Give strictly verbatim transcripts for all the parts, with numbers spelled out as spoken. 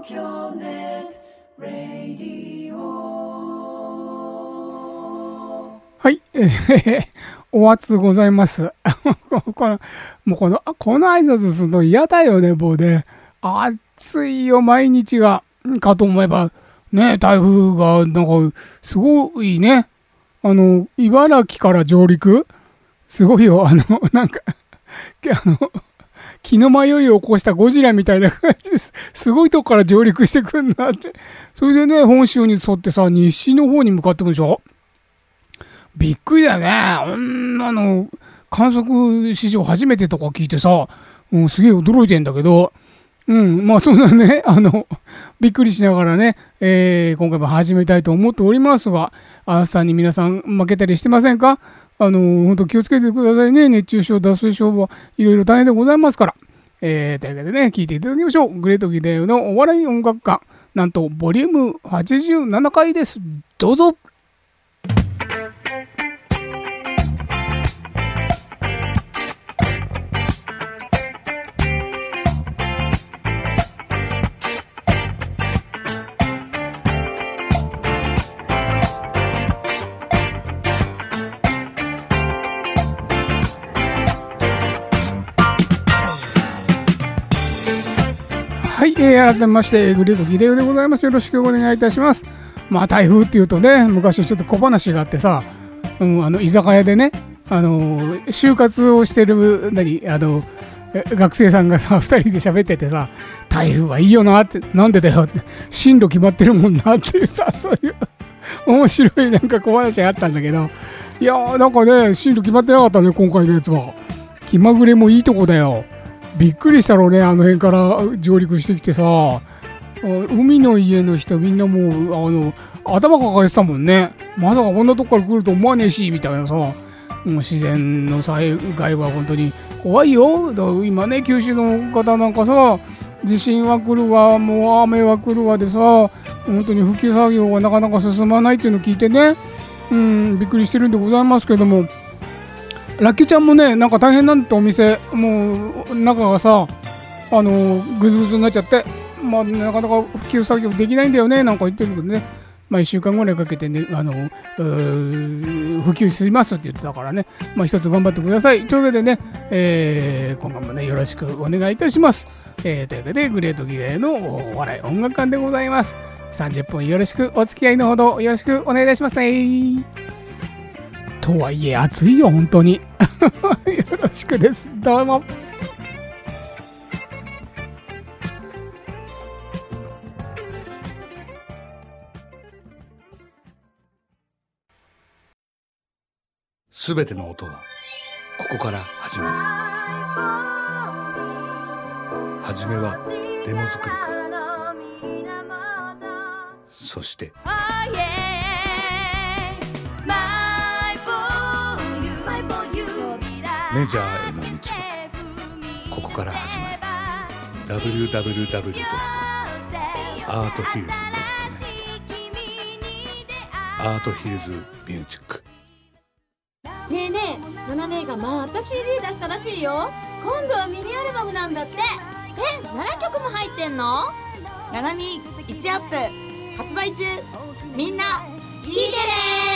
東京ネットラディオ。はい、えー、お熱ございます。このもうこのこの挨拶するの嫌だよね、もうね。暑いよ毎日がかと思えばね、台風がなんかすごいね、あの茨城から上陸すごいよ、あのなんかあの気の迷いを起こしたゴジラみたいな感じです。すごいとこから上陸してくんなって。それでね、本州に沿ってさ、西の方に向かってくるでしょ。びっくりだよね。うんあの観測史上初めてとか聞いてさ、うん、すげえ驚いてんだけど、うん、まあそんなね、あのびっくりしながらね、えー、今回も始めたいと思っておりますが、暑さに皆さん負けたりしてませんか？あの本当気をつけてくださいね。熱中症、脱水症はいろいろ大変でございますから。えー、というわけでね、聞いていただきましょう。グレートギデオのお笑い音楽家、なんとボリュームはちじゅうななかいです。どうぞ。はい、えー、改めましてグレートギデオでございます。よろしくお願いいたします。まあ台風っていうとね、昔ちょっと小話があってさ、うん、あの居酒屋でね、あの就活をしてる何あの学生さんがさふたりで喋っててさ、台風はいいよなって、なんでだよって、進路決まってるもんなっていうさ、そういう面白いなんか小話があったんだけど、いやーなんかね、進路決まってなかったね、今回のやつは。気まぐれもいいとこだよ。びっくりしたろうね、あの辺から上陸してきてさ、海の家の人みんなもうあの頭抱えてたもんね。まさかこんなとこから来ると思わねえしみたいなさ、もう自然の災害は本当に怖いよ。だから今ね、九州の方なんかさ、地震は来るわ、もう雨は来るわでさ、本当に復旧作業がなかなか進まないっていうのを聞いてね、うん、びっくりしてるんでございますけども、ラッキーちゃんもね、なんか大変なんて、お店もう中がさ、あのグズグズになっちゃって、まあ、なかなか復旧作業できないんだよねなんか言ってるけどね、まあ、いっしゅうかんぐらいかけてね、あの復旧しますって言ってたからね、まあ、一つ頑張ってくださいというわけでね、えー、今後もねよろしくお願いいたします、えー、というわけでグレートギレーのお笑い音楽館でございます。さんじゅっぷんよろしくお付き合いのほどよろしくお願いいたしますね。とはいえ暑いよ本当によろしくです。どうも。 すべての音はここから始まる。はじめはデモ作りから、そしてメジャーへの道はここから始まる。 ダブリューダブリューダブリュー ドット アートヒルズ ドット ネット アートヒルズミュージック。 ねえねえ、ナナ姉がまた シーディー 出したらしいよ。今度はミニアルバムなんだって。え、ななきょくも入ってんの？ ナナミいちアップ発売中。みんな聞いてね。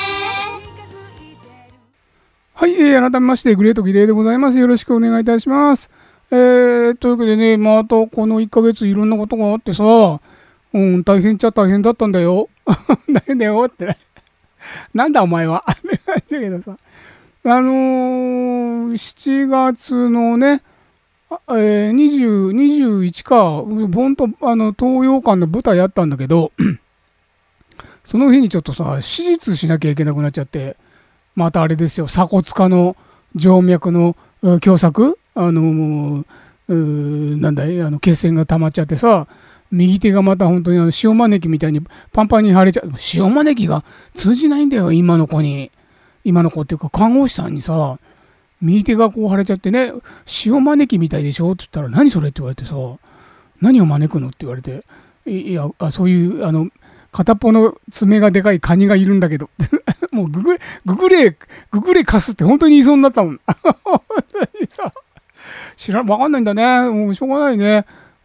はい、えー、改めましてグレートギレーでございます。よろしくお願いいたします。えー、というわけでね、またこのいっかげついろんなことがあってさ、うん、大変っちゃ大変だったんだよ。大変だよって。なんだお前は。だけどさ、あのー、しちがつのね、えー、にじゅう、にじゅういちか、ほんと、あの、東洋館の舞台あったんだけど、その日にちょっとさ、手術しなきゃいけなくなっちゃって、またあれですよ、鎖骨下の静脈の狭窄、あのー、なんだい、あの血栓が溜まっちゃってさ、右手がまた本当にあの塩招きみたいにパンパンに腫れちゃう。塩招きが通じないんだよ、今の子に。今の子っていうか看護師さんにさ、右手がこう腫れちゃってね、塩招きみたいでしょって言ったら、何それって言われてさ、何を招くのって言われて、いや、あそういうあの片っぽの爪がでかいカニがいるんだけどもうググレググレググレカスって本当に言いそうになったもん知らん、わかんないんだね。もうしょうがないね。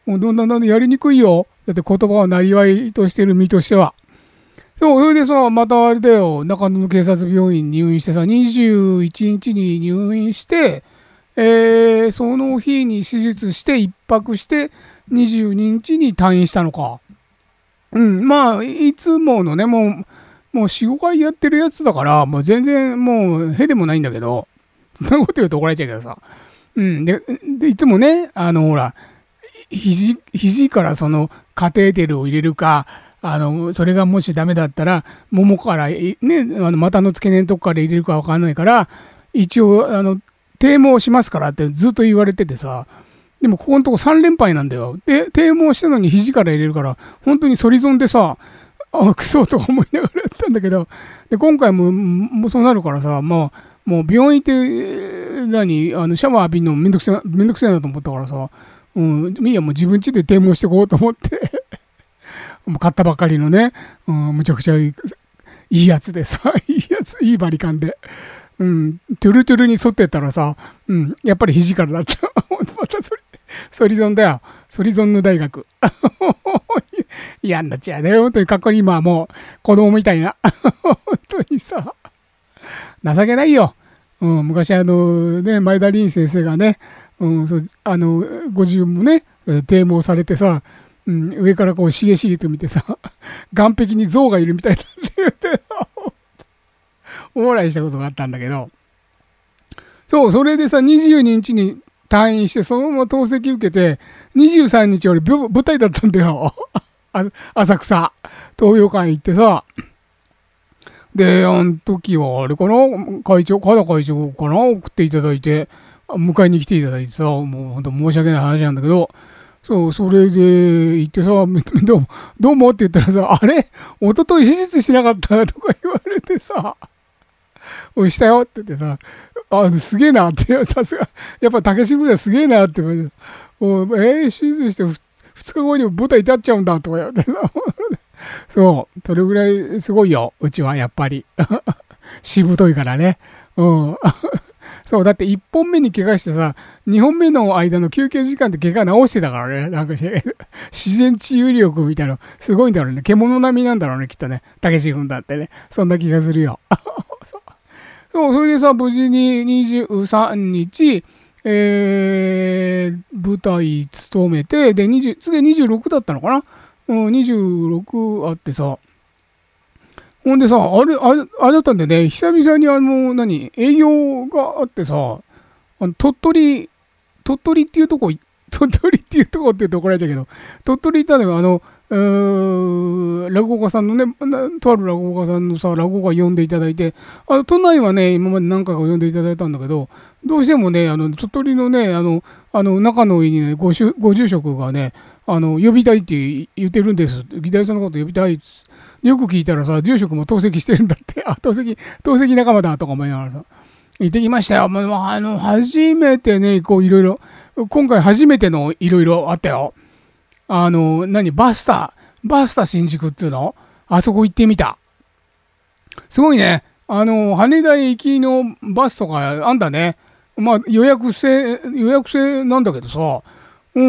もうどんどんどんどんやりにくいよ。だって言葉をなりわいとしてる身としては。そう、それでさ、またあれだよ、中野の警察病院に入院してさ、にじゅういちにちに入院して、えー、その日に手術して一泊して、にじゅうににちに退院したのか。うん、まあ、いつものね、もう、もうよん、ごかいやってるやつだから、もう全然もう、へでもないんだけど、そんなこと言うと怒られちゃうけどさ。うん、で、でいつもね、あの、ほら、肘、肘からそのカテーテルを入れるか、あの、それがもしダメだったら、ももから、ね、あの股の付け根のとこから入れるかわかんないから、一応、あの、低毛しますからってずっと言われててさ、でもここのとこさん連敗なんだよ。で、低毛したのに肘から入れるから、本当に反り損でさ、あ、クソとか思いながらやったんだけど、で、今回も、もうそうなるからさ、もう、もう病院行って、何、あの、シャワー浴びるのめんどくせえ、めんどくせえなと思ったからさ、うん、いや、もう自分家で低毛してこうと思って、もう買ったばっかりのね、うん、むちゃくちゃいい、いいやつでさ、いいやつ、いいバリカンで、うん、トゥルトゥルに沿ってったらさ、うん、やっぱり肘からだった。またそれ、ソリゾンだよ。ソリゾンヌ大学。嫌になっちゃうね。本当にかっこいい。今はもう子供みたいな。本当にさ、情けないよ。うん、昔あのね、前田凛先生がね、うん、そうあのご自分もね、低毛されてさ、うん、上からこうしげしげと見てさ、岸壁に象がいるみたいなって言ってお笑いしたことがあったんだけど、そう、それでさ、にじゅうににちに退院して、そのまま透析受けて、にじゅうさんにち俺舞台だったんだよ。浅草、東洋館行ってさ、で、あの時はあれかな、会長、加田会長かな、送っていただいて、迎えに来ていただいてさ、もう本当申し訳ない話なんだけど、そう、それで行ってさ、どうも、どうもって言ったらさ、あれ一昨日手術しなかったとか言われてさ、おいしたよって言ってさ、あ、すげえなって、さすが、やっぱ竹渋谷すげえなって言われて、おえー、手術してふつかごにも舞台立っちゃうんだとか言われてさ、そう、それぐらいすごいよ、うちはやっぱり。しぶといからね。うん。そう、だっていっぽんめに怪我してさ、にほんめの間の休憩時間で怪我治してたからね。なんか自然治癒力みたいなのすごいんだろうね。獣並みなんだろうね、きっとね。竹志君だってね。そんな気がするよ。そう、それでさ、無事ににじゅうさんにち、えー、舞台務めて、で、にじゅう、次にじゅうろくだったのかな、うん、にじゅうろくあってさ、ほんでさ、あれ、あれ、あれだったんでね、久々にあの、何、営業があってさ、あの鳥取、鳥取っていうとこ、鳥取っていうとこって言うと怒られちゃうけど、鳥取行ったんだけど、あの、えー、落語家さんのね、とある落語家さんのさ、落語家呼んでいただいて、あの都内はね、今まで何回か呼んでいただいたんだけど、どうしてもね、あの鳥取のね、あの、あの仲のいいね、ご住ご住職がね、あの呼びたいって言ってるんです。議題さんのこと呼びたい。よく聞いたらさ、住職も透析してるんだって、あ、透析、透析仲間だとか思いながらさ、行ってきましたよ。まあ、あの、初めてね、こういろいろ、今回初めてのいろいろあったよ。あの、何、バスタ、バスタ新宿っていうの？あそこ行ってみた。すごいね。あの、羽田行きのバスとかあんだね。まあ、予約制、予約制なんだけどさ。うん。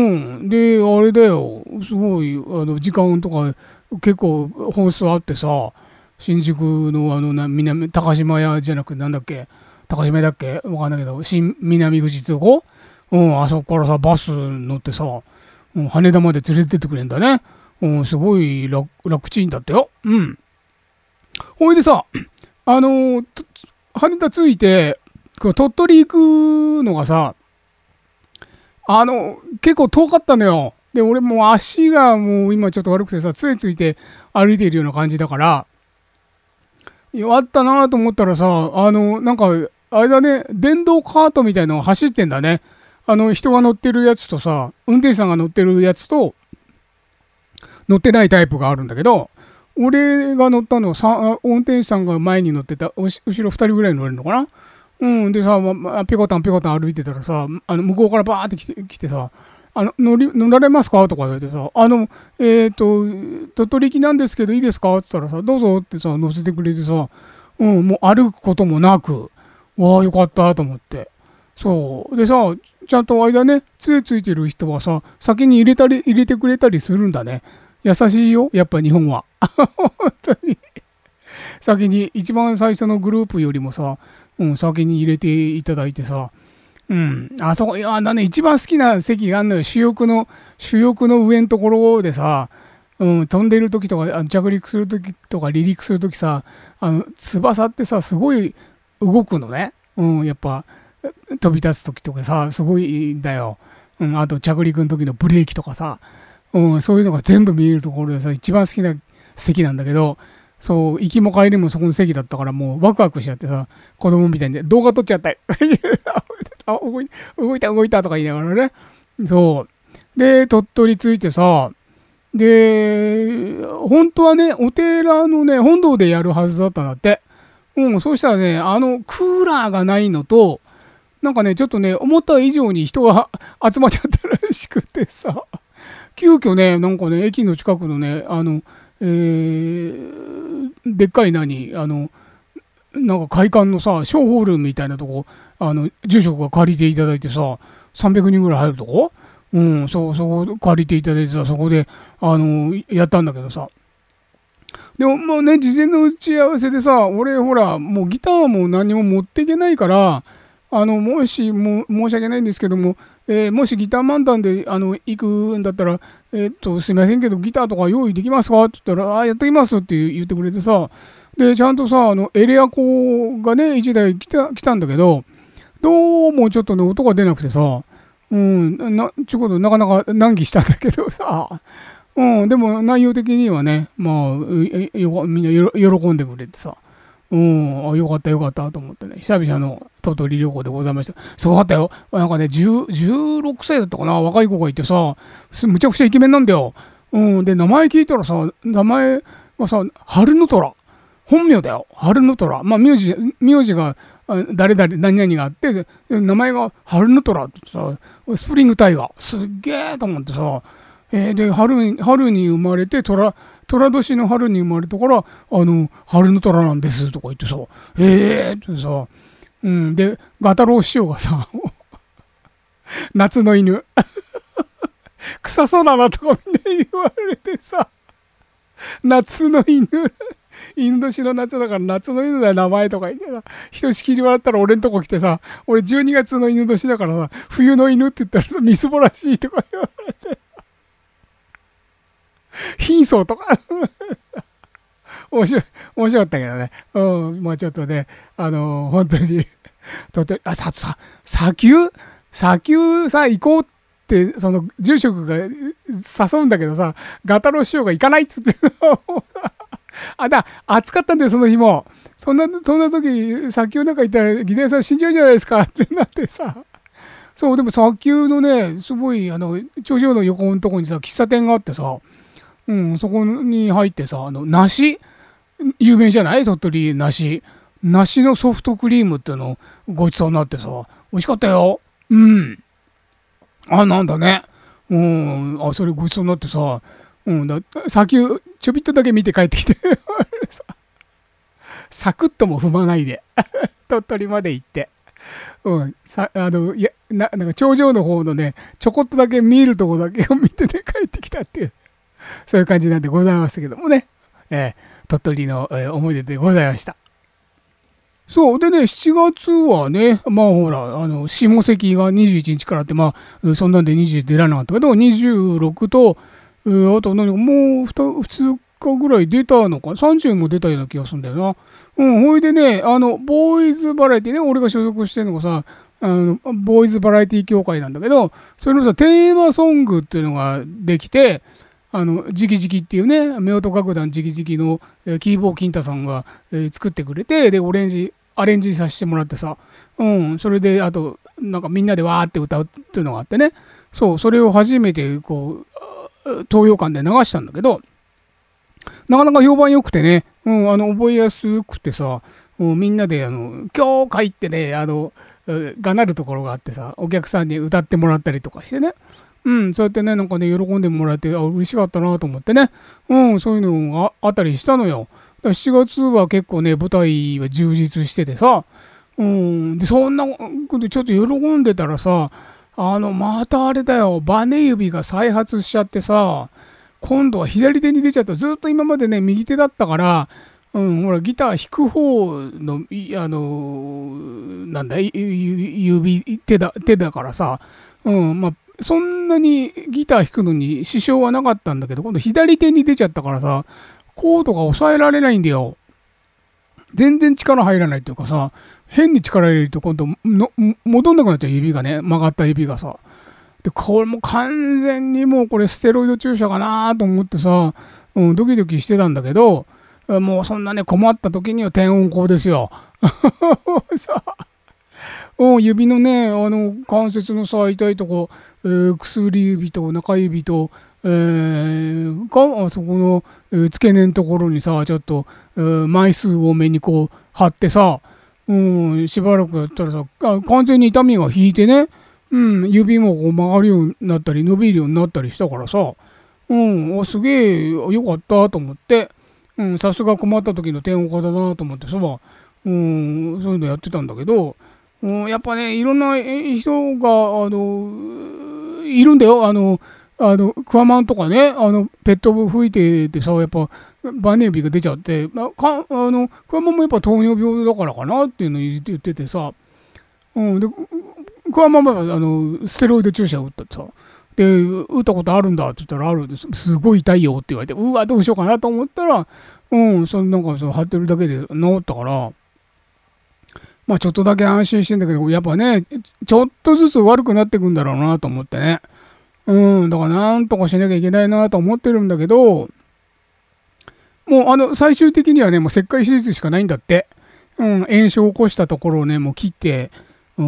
で、あれだよ。すごい、あの、時間とか結構本数あってさ、新宿のあの、な南、高島屋じゃなくてなんだっけ、高島屋だっけわかんないけど、新南口通行？うん、あそこからさ、バス乗ってさ、うん、羽田まで連れてってくれるんだね。うん、すごい 楽, 楽ちんだったよ。うん。ほいでさ、あのー、羽田着いて、鳥取行くのがさ、あの、結構遠かったのよ。で、俺もう足がもう今ちょっと悪くてさ、杖ついて歩いているような感じだから、あったなと思ったらさ、あの、なんか、あれだね、電動カートみたいなの走ってんだね。あの、人が乗ってるやつとさ、運転手さんが乗ってるやつと、乗ってないタイプがあるんだけど、俺が乗ったのは、運転手さんが前に乗ってた、後ろふたりぐらい乗れるのかな。うん、でさ、ま、ピコタンピコタン歩いてたらさ、あの向こうからバーって来て、来てさ、あの乗り乗られますかとか言われてさ、あの、えっと、鳥取行きなんですけどいいですかって言ったらさ、どうぞってさ、乗せてくれてさ、うん、もう歩くこともなく、わあ、よかったと思って。 そうでさ、ちゃんと間ね杖ついてる人はさ先に入れたり入れてくれたりするんだね。優しいよやっぱ日本は本当に先に一番最初のグループよりもさ、うん、先に入れていただいてさ、うん、あそこいやだね、一番好きな席があるのよ。主翼の主翼の上のところでさ、うん、飛んでる時とか着陸する時とか離陸する時さ、あの翼ってさすごい動くのね、うん、やっぱ飛び立つ時とかさすごいんだよ、うん、あと着陸の時のブレーキとかさ、うん、そういうのが全部見えるところでさ一番好きな席なんだけど、そう行きも帰りもそこの席だったからもうワクワクしちゃってさ、子供みたいに動画撮っちゃったりあ動い動いた動いたとか言いながらね、そうで鳥取着いてさ、で本当はねお寺のね本堂でやるはずだったんだって。うん、そうしたらねあのクーラーがないのとなんかねちょっとね思った以上に人が集まっちゃったらしくてさ、急遽ねなんかね駅の近くのねあの、えー、でっかい何あのなんか会館のさ小ホールみたいなとこあの住職が借りていただいてささんびゃくにんぐらい入るとこ、うん、そ, そこ借りていただいてさそこであのやったんだけどさ、でももうね事前の打ち合わせでさ俺ほらもうギターも何も持っていけないからあのもしも申し訳ないんですけども、えー、もしギター漫談であの行くんだったら、えー、っとすいませんけどギターとか用意できますかって言ったらあやってきますって言ってくれてさ、でちゃんとさあのエレアコがねいちだい来た、来たんだけどどうもちょっとね音が出なくてさ、うんなちょこっとなかなか難儀したんだけどさ、うん、でも内容的にはねまあよみんなよ喜んでくれてさ、うん、あよかったよかったと思ってね、久々の鳥取旅行でございました。すごかったよ。なんかねじゅう、じゅうろくさいだったかな、若い子がいてさむちゃくちゃイケメンなんだよ、うん、で名前聞いたらさ名前がさ春の虎、本名だよ春の虎、まあ名字名字が誰々何々があって名前が春の虎ってさスプリングタイガーすっげえと思ってさ、えー、で 春, 春に生まれて虎虎年の春に生まれたからあの春の虎なんですとか言ってさ、えーってさ、うん、でガ太郎師匠がさ夏の犬臭そうだなとかみんな言われてさ、夏の犬犬年の夏だから夏の犬だよ名前とか言ってさ、ひとしきり笑ったら俺んとこ来てさ、俺じゅうにがつの犬年だからさ冬の犬って言ったらさみすぼらしいとか言われて貧相とか面白い面白かったけどね、うん、まあちょっとねあのー、本当にとてあささ砂丘砂丘さ行こうってその住職が誘うんだけどさガタロ師匠が行かないっつってあだ暑かったんだよその日も、そんなそんな時砂丘なんか行ったらギターさん死んじゃうじゃないですかってなってさ、そうでも砂丘のねすごいあの頂上の横のとこにさ喫茶店があってさ、うん、そこに入ってさあの梨有名じゃない鳥取梨梨のソフトクリームっていうのごちそうになってさ美味しかったよ、うんあなんだね、うんあそれごちそうになってさ、うんだ砂丘ちょびっとだけ見て帰ってきてサクッとも踏まないで鳥取まで行って、うん、さあのいや な, なんか頂上の方のねちょこっとだけ見えるとこだけを見てね帰ってきたっていうそういう感じなんでございましたけどもね、えー、鳥取の、えー、思い出でございました。そうでねしちがつはねまあほらあの下関がにじゅういちにちからってまあそんなんでにじゅう出られなかったけどにじゅうろくとえー、あと何かもうふつかぐらい出たのかさんじゅうも出たような気がするんだよな。うんほいでねあのボーイズバラエティね俺が所属してるのがさあのボーイズバラエティ協会なんだけどそれのさテーマソングっていうのができてあのジキジキっていうね夫婦楽団ジキジキの、えー、キーボー金太さんが、えー、作ってくれてでオレンジアレンジさせてもらってさ、うん、それであとなんかみんなでわーって歌うっていうのがあってねそうそれを初めてこう東洋館で流したんだけどなかなか評判良くてね、うん、あの覚えやすくてさ、うん、みんなであの教会ってねあのがなるところがあってさお客さんに歌ってもらったりとかしてね、うん、そうやってねなんかね喜んでもらえてあ嬉しかったなと思ってね、うん、そういうのがあったりしたのよ。しちがつは結構ね舞台は充実しててさ、 うん、でそんなことちょっと喜んでたらさ、あのまたあれだよ、バネ指が再発しちゃってさ、今度は左手に出ちゃった。ずっと今までね右手だったから、うん、ほらギター弾く方のあのなんだ指手だ手だからさ、うん、まあそんなにギター弾くのに支障はなかったんだけど、今度左手に出ちゃったからさ、コードが抑えられないんだよ。全然力入らないっていうかさ、変に力入れると今度の戻んなくなっちゃう、指がね、曲がった指がさ。でこれも完全にもうこれステロイド注射かなと思ってさ、うん、ドキドキしてたんだけど、もうそんなね困った時には低温工ですよ。さうん、指のねあの関節のさ痛いとこ、えー、薬指と中指と、えー、かあそこの、えー、付け根のところにさちょっと、えー、枚数多めにこう貼ってさ、うん、しばらくやったらさあ完全に痛みが引いてね、うん、指もこう曲がるようになったり伸びるようになったりしたからさ、うん、おすげえよかったと思って、うん、さすが困った時の低温化だなと思ってさ、うん、そういうのやってたんだけど、うん、やっぱねいろんな人があのいるんだよ。あのあのクワマンとかね、あのペットボ吹いててさ、やっぱバネ指が出ちゃって、まあ、かあのクワマンもやっぱ糖尿病だからかなっていうのを言って言っててさ、うん、でクワマンはあのステロイド注射を打ったってさ、で打ったことあるんだって言ったらあるんです、すごい痛いよって言われて、うわどうしようかなと思ったら、うんそのなんかその貼ってるだけで治ったから、まあちょっとだけ安心してんだけど、やっぱねちょっとずつ悪くなっていくんだろうなと思ってね、うんだからなんとかしなきゃいけないなと思ってるんだけど、もうあの最終的にはねもう切開手術しかないんだって、うん、炎症を起こしたところをねもう切って、うん、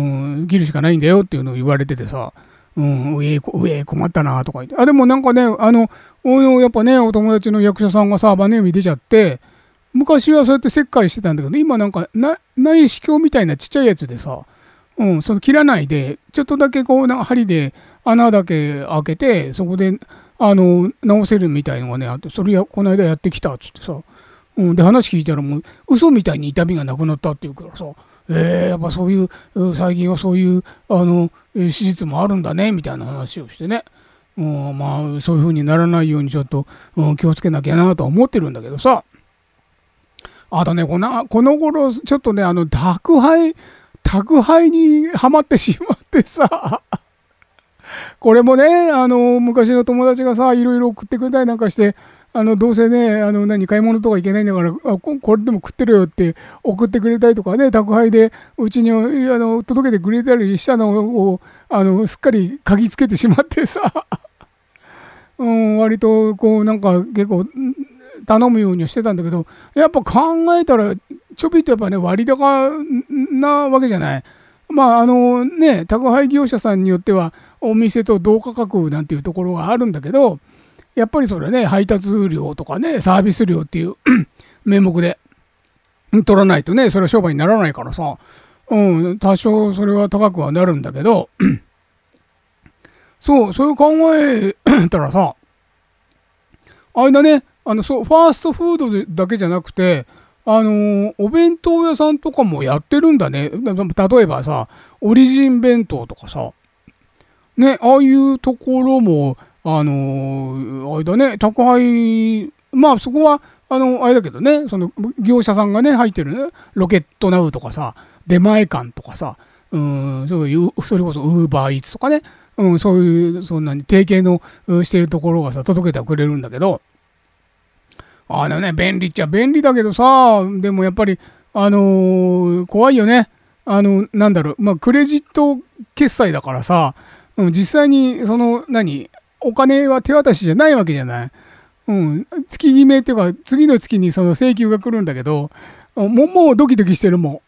切るしかないんだよっていうのを言われててさ、うん、うえうえ困ったなとか言って、あでもなんかねあのやっぱねお友達の役者さんがさバネ指出ちゃって、昔はそうやって切開してたんだけど、今なんか内視鏡みたいなちっちゃいやつでさ、うん、その切らないでちょっとだけこうなんか針で穴だけ開けてそこであの直せるみたいのがねあって、それやこの間やってきたっつってさ、うん、で話聞いたらもう嘘みたいに痛みがなくなったっていうからさ、えー、やっぱそういう最近はそういうあの手術もあるんだねみたいな話をしてね、うん、まあそういう風にならないようにちょっと、うん、気をつけなきゃなとは思ってるんだけどさ。あとねこのこの頃ちょっとねあの宅配宅配にはまってしまってさこれもねあの昔の友達がさいろいろ送ってくれたりなんかして、あのどうせねあの何買い物とか行けないんだからあ こ, これでも食ってるよって送ってくれたりとかね、宅配でうちにあの届けてくれたりしたのをあのすっかり嗅ぎつけてしまってさ、うん、割とこうなんか結構頼むようにしてたんだけど、やっぱ考えたらちょびっとやっぱね割高なわけじゃない。まああのね宅配業者さんによってはお店と同価格なんていうところがあるんだけど、やっぱりそれね配達料とかねサービス料っていう名目で取らないとねそれは商売にならないからさ、うん、多少それは高くはなるんだけどそうそういう考えたらさ、あれだね、あのそうファーストフードだけじゃなくて、あのー、お弁当屋さんとかもやってるんだね。例えばさオリジン弁当とかさね、ああいうところもあのー、あれだね宅配、まあそこはあのあれだけどね、その業者さんがね入ってるねロケットナウとかさ出前館とかさ、うんそういうそれこそウーバーイーツとかね、うん、そういうそんなに提携のしてるところがさ届けてくれるんだけど、あのね便利っちゃ便利だけどさ、でもやっぱりあのー、怖いよね。あのなんだろう、まあクレジット決済だからさ、うん、実際にその何お金は手渡しじゃないわけじゃない。うん、月決めっていうか次の月にその請求が来るんだけど、もうもうドキドキしてるもん。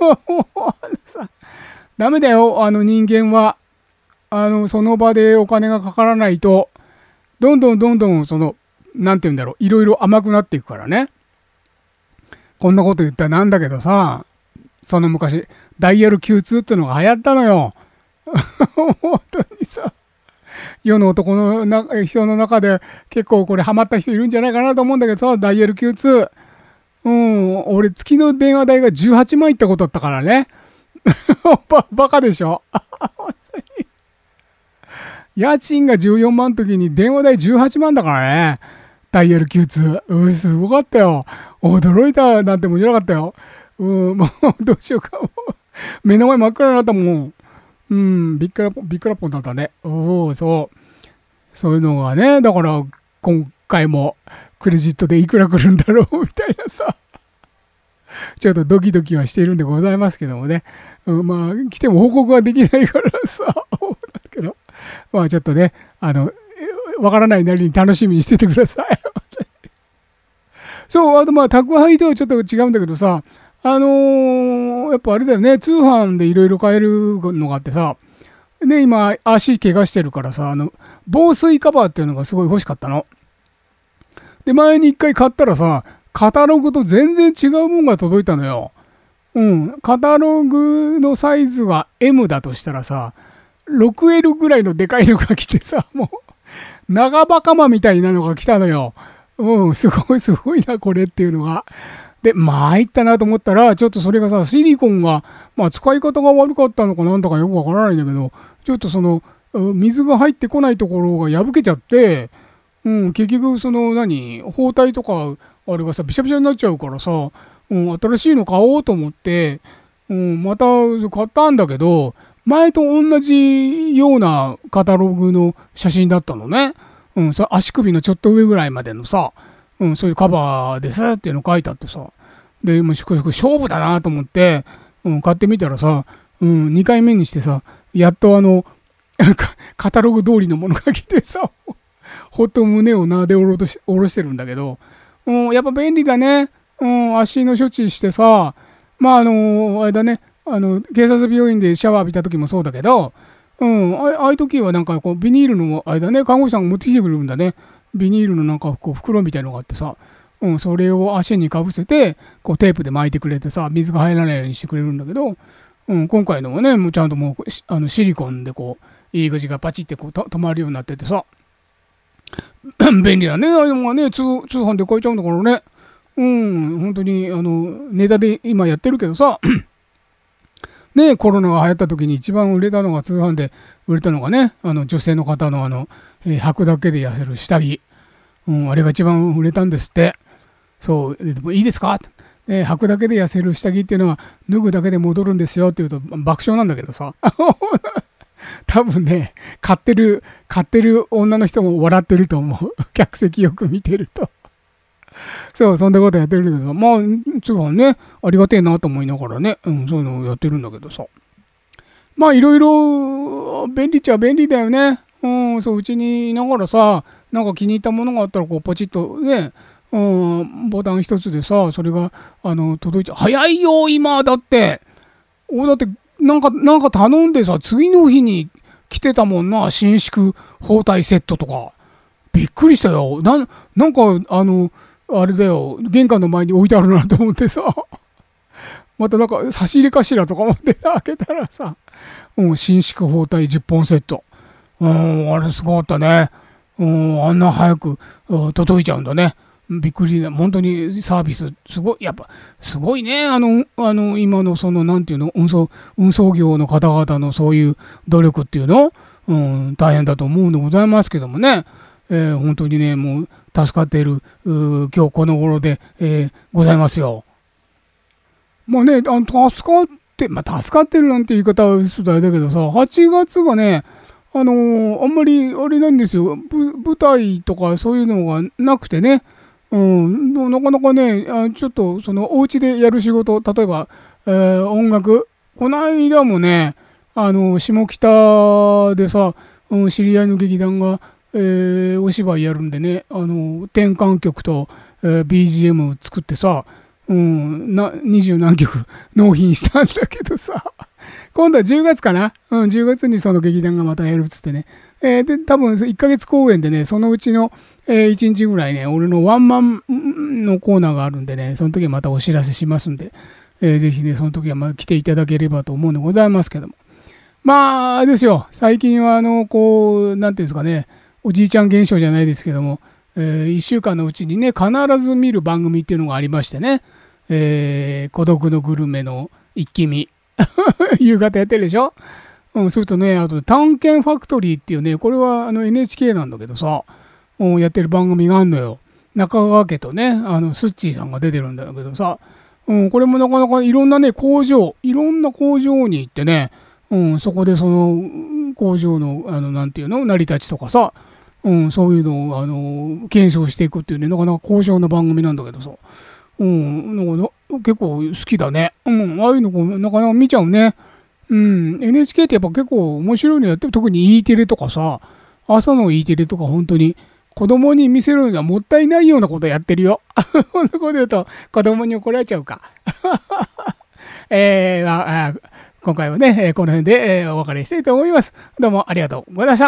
ダメだよ、あの人間はあのその場でお金がかからないとどんどんどんどんそのなんて言うんだろう、いろいろ甘くなっていくからね。こんなこと言ったらなんだけどさ、その昔ダイヤル キューツー ってのが流行ったのよ。本当にさ、世の男のな人の中で結構これハマった人いるんじゃないかなと思うんだけどさ、ダイヤル キューツー、うん、俺月の電話代がじゅうはちまんいったことだったからね。 ババカでしょ家賃がじゅうよんまんの時に電話代じゅうはちまんだからね。ダイヤル キューツー。うん、すごかったよ。驚いたなんて面白かったよ。うん、もうどうしようか。もう目の前真っ暗になったもん。うん、びっくらびっくらぽんだったね。おお、そう。そういうのがね、だから今回もクレジットでいくら来るんだろうみたいなさ。ちょっとドキドキはしているんでございますけどもね。うん、まあ、来ても報告はできないからさ。だけど、まあちょっとね、あの、わからないなりに楽しみにしててください。そう、あとまあ宅配とはちょっと違うんだけどさ、あのー、やっぱあれだよね、通販でいろいろ買えるのがあってさ、ね、今足怪我してるからさ、あの、防水カバーっていうのがすごい欲しかったの。で、前に一回買ったらさ、カタログと全然違うもんが届いたのよ。うん。カタログのサイズが エム だとしたらさ、ろくエル ぐらいのでかいのが来てさ、もう、長バカマみたいなのが来たのよ。うん、すごいすごいな、これっていうのが。で、参ったなと思ったら、ちょっとそれがさ、シリコンが、まあ使い方が悪かったのかなんだかよくわからないんだけど、ちょっとその、水が入ってこないところが破けちゃって、うん、結局その何、包帯とか、あれがさ、びしゃびしゃになっちゃうからさ、うん、新しいの買おうと思って、うん、また買ったんだけど、前と同じようなカタログの写真だったのね。うん、さ足首のちょっと上ぐらいまでのさ、うん、そういうカバーですっていうの書いてあってさ、で、もう勝負だなと思って、うん、買ってみたらさ、うん、にかいめにしてさ、やっとあの、カタログ通りのものが来てさ、ほっと胸をなでおろとし下ろしてるんだけど、うん、やっぱ便利だね。うん、足の処置してさ、まああの、あれだね、あの、警察病院でシャワー浴びた時もそうだけど、うん、あああいう時はなんかこうビニールのあれだね、看護師さんが持ってきてくれるんだね。ビニールのなんかこう袋みたいのがあってさ、うん、それを足にかぶせて、こうテープで巻いてくれてさ、水が入らないようにしてくれるんだけど、うん、今回のもね、もうちゃんともうあのシリコンでこう、入り口がパチってこうと止まるようになっててさ、便利だね、ああいうのがね、通通販で買えちゃうんだからね。うん、本当に、あの、ネタで今やってるけどさ、ね、コロナが流行った時に一番売れたのが通販で売れたのがね、あの女性の方のあの、えー、履くだけで痩せる下着、うん、あれが一番売れたんですって。そう、でもいいですか、えー、履くだけで痩せる下着っていうのは脱ぐだけで戻るんですよって言うと爆笑なんだけどさ。多分ね、買ってる、買ってる女の人も笑ってると思う。客席よく見てると。そう、そんなことやってるんだけどさ、まあ、通販ね、ありがてえなと思いながらね、うん、そういうのをやってるんだけどさ。まあ、いろいろ便利っちゃ便利だよね。うん、そう、うちにいながらさ、なんか気に入ったものがあったら、こう、ポチッとね、うん、ボタン一つでさ、それが、あの、届いちゃう。早いよ、今、だって。お、だって、なんか、なんか頼んでさ、次の日に来てたもんな、伸縮包帯セットとか。びっくりしたよ。な、なんか、あの、あれだよ、玄関の前に置いてあるなと思ってさ、またなんか差し入れかしらとか思って開けたらさ、うん、伸縮包帯じゅっぽんセット。うん、あれすごかったね。うん、あんな早く届いちゃうんだね。びっくりだ。本当にサービス、すごい、やっぱ、すごいね。あの、あの、今のその、なんていうの、運送、運送業の方々のそういう努力っていうの、うん、大変だと思うんでございますけどもね。えー、本当にね、もう助かっている今日この頃で、えー、ございますよ。まあね、あの助かって、まあ、助かってるなんて言い方は嘘だけどさ、はちがつがね、あのー、あんまりあれなんですよ、舞台とかそういうのがなくてね、うん、なかなかね、あちょっとそのお家でやる仕事、例えば、えー、音楽、この間もね、あの下北でさ、うん、知り合いの劇団が、えー、お芝居やるんでね、あの転換曲と、えー、ビージーエム 作ってさ、うん、な二十何曲納品したんだけどさ、今度はじゅうがつかな、うん、じゅうがつにその劇団がまたやるっつってね、えー、で多分いっかげつ公演でね、そのうちの、えー、いちにちぐらいね、俺のワンマンのコーナーがあるんでね、その時はまたお知らせしますんで、えー、ぜひね、その時はまた来ていただければと思うんでございますけども。まあ、あれですよ、最近はあの、こう、なんていうんですかね、おじいちゃん現象じゃないですけども、えー、いっしゅうかんのうちにね、必ず見る番組っていうのがありましてね、えー、孤独のグルメの一気見。 夕方やってるでしょ。うん、それとね、あと探検ファクトリーっていうね、これはあの エヌエイチケー なんだけどさ、うん、やってる番組があるのよ。中川家とね、あのスッチーさんが出てるんだけどさ、うん、これもなかなかいろんなね、工場、いろんな工場に行ってね、うん、そこでその工場の、あの、なんていうの、成り立ちとかさ、うん、そういうのをあの検証していくっていうね、なかなか高尚な番組なんだけどさ、うん、なんか結構好きだね。うん、ああいうのこうなかなか見ちゃうね。うん、エヌエイチケー ってやっぱ結構面白いのやってる。特に E テレとかさ、朝の E テレとか本当に子供に見せるにはもったいないようなことやってるよ。こんなこと言うと子供に怒られちゃうか。えーまあ、今回はね、この辺でお別れしたいと思います。どうもありがとうございました。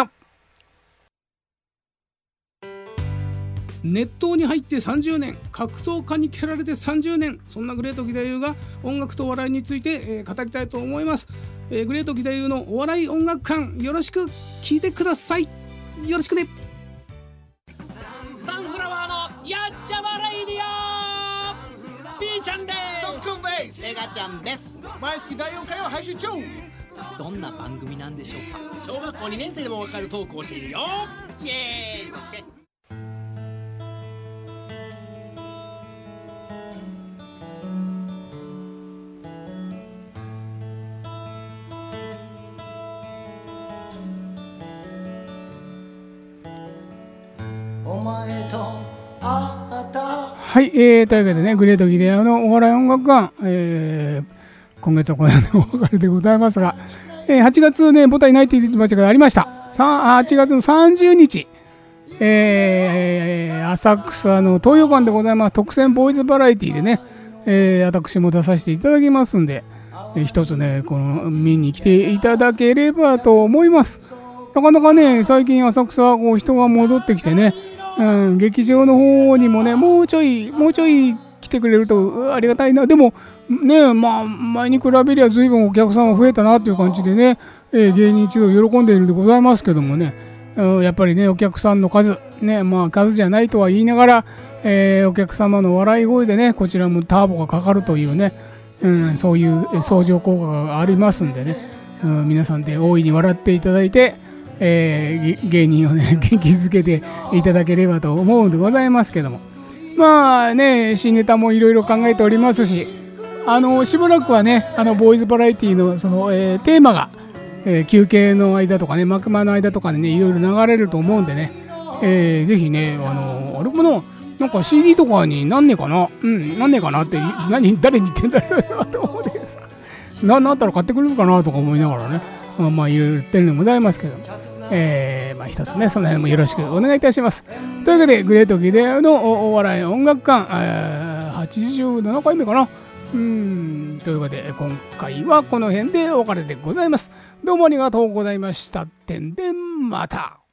熱湯に入ってさんじゅうねん、格闘家に蹴られてさんじゅうねん、そんなグレート義太夫が音楽とお笑いについて、えー、語りたいと思います。えー、グレート義太夫のお笑い音楽館、よろしく聞いてください。よろしくね。 サンフラワーのやっちゃまレイディオ、ピーちゃんです。 ドックンです。 エガちゃんです。 毎月だいよんかいを配信中。 どんな番組なんでしょうか。小学校にねん生でもわかるトークをしているよ。イエーイ、そつけ。 はい、えー、というわけでね、グレート義太夫のお笑い音楽館、えー、今月はこれでお別れでございますが、えー、はちがつね、舞台ないって言ってましたけど、ありました。はちがつのさんじゅうにち、えー、浅草の東洋館でございます。特選ボーイズバラエティでね、えー、私も出させていただきますんで、えー、一つね、この見に来ていただければと思います。なかなかね、最近浅草はこう人が戻ってきてね、うん、劇場の方にもね、もうちょい、もうちょい来てくれるとありがたいな。でも、ね、まあ、前に比べりゃ随分お客さんが増えたなっていう感じでね、えー、芸人一同喜んでいるでございますけどもね、うん、やっぱりね、お客さんの数、ね、まあ、数じゃないとは言いながら、えー、お客様の笑い声でね、こちらもターボがかかるというね、うん、そういう相乗効果がありますんでね、うん、皆さんで大いに笑っていただいて、えー、芸人をね元気づけていただければと思うんでございますけども、まあね、新ネタもいろいろ考えておりますし、あのしばらくはね、あのボーイズバラエティのその、えー、テーマが、えー、休憩の間とかね、幕間の間とかでね、いろいろ流れると思うんでね、えー、ぜひね、あのあれもな、なんか シーディー とかになんねえかな、うん、なんねえかなって、何誰に言ってんだろうと思ってさ、な、なったら買ってくれるかなとか思いながらね、まあ、まあいろいろ言ってるのもございますけど、えー、まあ一つね、その辺もよろしくお願いいたします。というわけで、グレート義太夫のお笑い音楽館、えー、はちじゅうななかいめかな。うーん、というわけで、今回はこの辺でお別れでございます。どうもありがとうございました。てんでんまた。